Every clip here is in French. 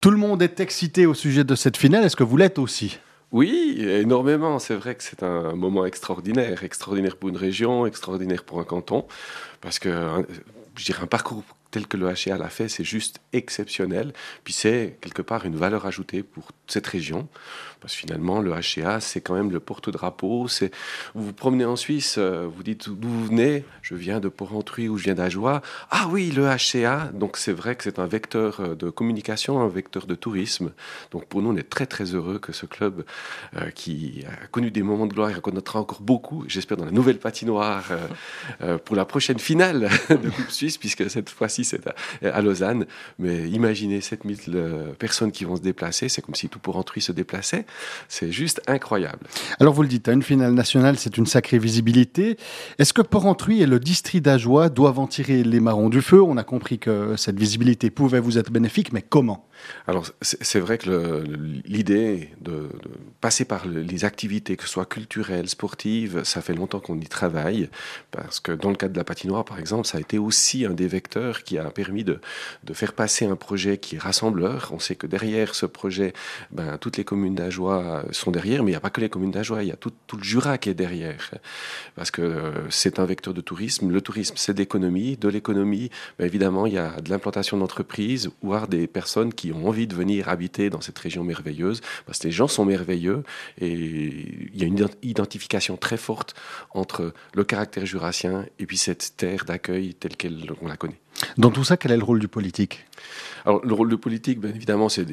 Tout le monde est excité au sujet de cette finale. Est-ce que vous l'êtes aussi ? Oui, énormément. C'est vrai que c'est un moment extraordinaire. Extraordinaire pour une région, extraordinaire pour un canton. Parce que, je dirais, un parcours tel que le HCA l'a fait, c'est juste exceptionnel. Puis c'est, quelque part, une valeur ajoutée pour cette région. Parce que finalement, le HCA, c'est quand même le porte-drapeau. Vous vous promenez en Suisse, vous dites d'où vous venez. Je viens de Porrentruy ou je viens d'Ajoie. Ah oui, le HCA. Donc c'est vrai que c'est un vecteur de communication, un vecteur de tourisme. Donc pour nous, on est très très heureux que ce club qui a connu des moments de gloire et en connaîtra encore beaucoup, j'espère dans la nouvelle patinoire pour la prochaine finale de Coupe Suisse, puisque cette fois-ci c'est à Lausanne. Mais imaginez 7000 personnes qui vont se déplacer, c'est comme si tout Porrentruy se déplaçait. C'est juste incroyable. Alors vous le dites, une finale nationale, c'est une sacrée visibilité. Est-ce que Porrentruy et le district d'Ajoie doivent en tirer les marrons du feu ? On a compris que cette visibilité pouvait vous être bénéfique, mais comment ? Alors, c'est vrai que l'idée de passer par les activités, que ce soit culturelles, sportives, ça fait longtemps qu'on y travaille, parce que dans le cadre de la patinoire, par exemple, ça a été aussi un des vecteurs qui a permis de faire passer un projet qui est rassembleur. On sait que derrière ce projet, toutes les communes d'Ajoie sont derrière, mais il n'y a pas que les communes d'Ajoie, il y a tout le Jura qui est derrière, parce que c'est un vecteur de tourisme. Le tourisme, c'est d'économie. De l'économie, évidemment, il y a de l'implantation d'entreprises, voire des personnes qui ont envie de venir habiter dans cette région merveilleuse, parce que les gens sont merveilleux et il y a une identification très forte entre le caractère jurassien et puis cette terre d'accueil telle qu'on la connaît. Dans tout ça, quel est le rôle du politique ? Alors, le rôle de politique, bien évidemment, c'est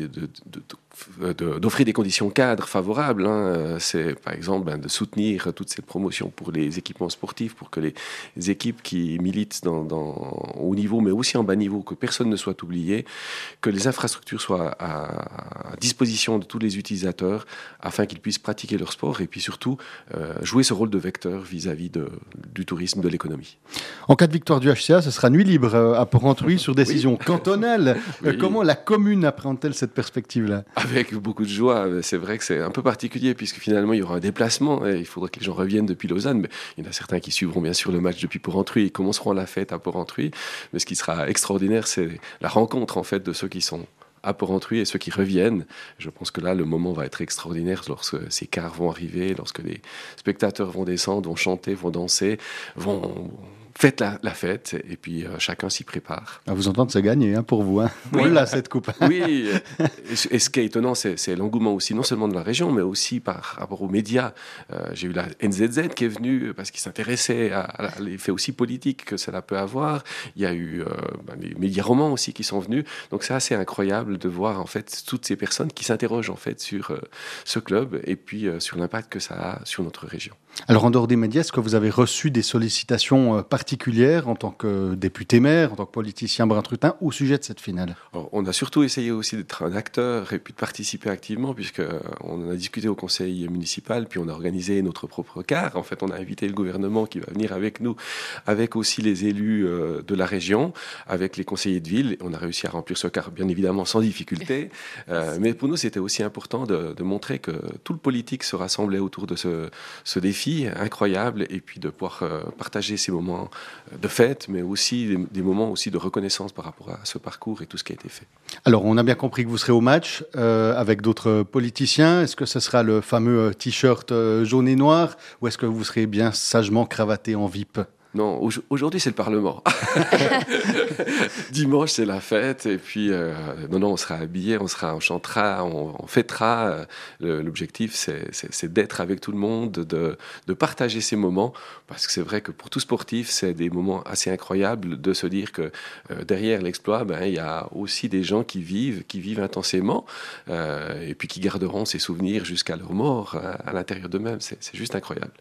d'offrir des conditions cadres favorables. C'est, par exemple, de soutenir toute cette promotion pour les équipements sportifs, pour que les équipes qui militent au haut niveau, mais aussi en bas niveau, que personne ne soit oublié, que les infrastructures soient à disposition de tous les utilisateurs afin qu'ils puissent pratiquer leur sport et puis surtout jouer ce rôle de vecteur vis-à-vis du tourisme, de l'économie. En cas de victoire du HCA, ce sera nuit libre à Porrentruy sur décision cantonale. Oui. Comment la commune appréhende-t-elle cette perspective-là ? Avec beaucoup de joie. C'est vrai que c'est un peu particulier puisque finalement il y aura un déplacement et il faudra que les gens reviennent depuis Lausanne. Mais il y en a certains qui suivront bien sûr le match depuis Porrentruy et commenceront la fête à Porrentruy. Mais ce qui sera extraordinaire, c'est la rencontre en fait de ceux qui sont à Porrentruy et ceux qui reviennent. Je pense que là, le moment va être extraordinaire lorsque ces cars vont arriver, lorsque les spectateurs vont descendre, vont chanter, vont danser, faites la fête et puis chacun s'y prépare. À vous entendre, c'est gagné pour vous. Oui. Voilà cette coupe. Oui, et ce qui est étonnant, c'est l'engouement aussi, non seulement de la région, mais aussi par rapport aux médias. J'ai eu la NZZ qui est venue parce qu'ils s'intéressaient à l'effet aussi politique que cela peut avoir. Il y a eu les médias romans aussi qui sont venus. Donc c'est assez incroyable de voir en fait toutes ces personnes qui s'interrogent en fait sur ce club et puis sur l'impact que ça a sur notre région. Alors en dehors des médias, est-ce que vous avez reçu des sollicitations particulières en tant que député-maire, en tant que politicien brun-trutin au sujet de cette finale ? Alors, on a surtout essayé aussi d'être un acteur et puis de participer activement puisqu'on en a discuté au conseil municipal puis on a organisé notre propre car. En fait, on a invité le gouvernement qui va venir avec nous, avec aussi les élus de la région, avec les conseillers de ville. On a réussi à remplir ce car, bien évidemment, sans difficulté. Mais pour nous, c'était aussi important de montrer que tout le politique se rassemblait autour de ce défi incroyable et puis de pouvoir partager ces moments de fête, mais aussi des moments aussi de reconnaissance par rapport à ce parcours et tout ce qui a été fait. Alors, on a bien compris que vous serez au match avec d'autres politiciens. Est-ce que ce sera le fameux t-shirt jaune et noir ou est-ce que vous serez bien sagement cravaté en VIP ? Non, aujourd'hui c'est le Parlement. Dimanche c'est la fête et puis on sera habillés, on chantera, on fêtera. L'objectif c'est d'être avec tout le monde, de partager ces moments parce que c'est vrai que pour tout sportif c'est des moments assez incroyables de se dire que derrière l'exploit il y a aussi des gens qui vivent intensément et puis qui garderont ces souvenirs jusqu'à leur mort à l'intérieur d'eux-mêmes. C'est juste incroyable.